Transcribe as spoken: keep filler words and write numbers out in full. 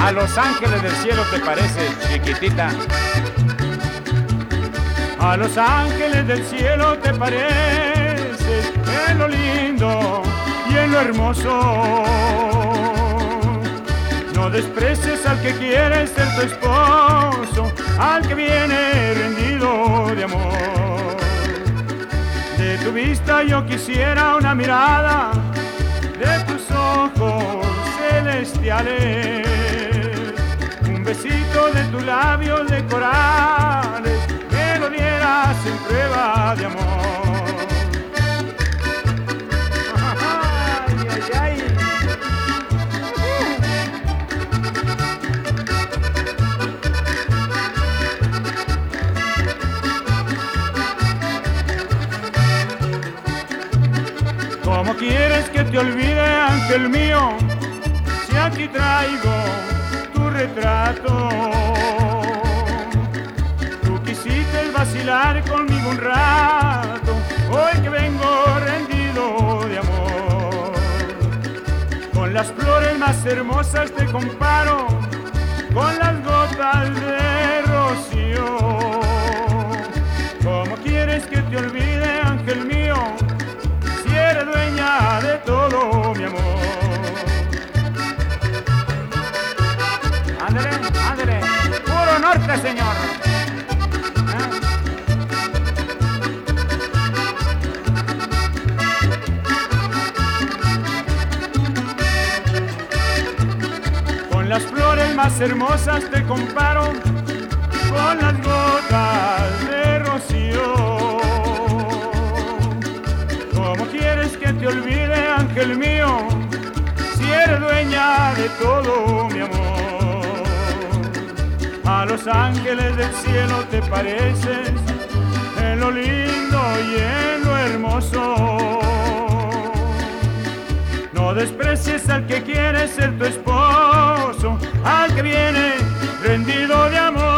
A los ángeles del cielo te pareces, chiquitita. A los ángeles del cielo te pareces en lo lindo y en lo hermoso. No desprecies al que quiere ser tu esposo, al que viene rendido de amor. De tu vista yo quisiera una mirada, de tus ojos celestiales, un besito de tus labios de corales, que lo dieras en prueba de amor. Ay, ay, ay. ¿Cómo quieres que te olvide, ángel mío, si aquí traigo tu retrato? Tú quisiste vacilar conmigo un rato, hoy que vengo rendido de amor. Con las flores más hermosas te comparo, con las gotas de rocío. ¿Cómo quieres que te olvide, ángel mío, si eres dueña de todo mi amor? Ándale, ándale, puro norte, señor. ¿Ah? Con las flores más hermosas te comparo, con las gotas de rocío. ¿Cómo quieres que te olvide, ángel mío, si eres dueña de todo mi amor? A los ángeles del cielo te pareces en lo lindo y en lo hermoso. No desprecies al que quiere ser tu esposo, al que viene rendido de amor.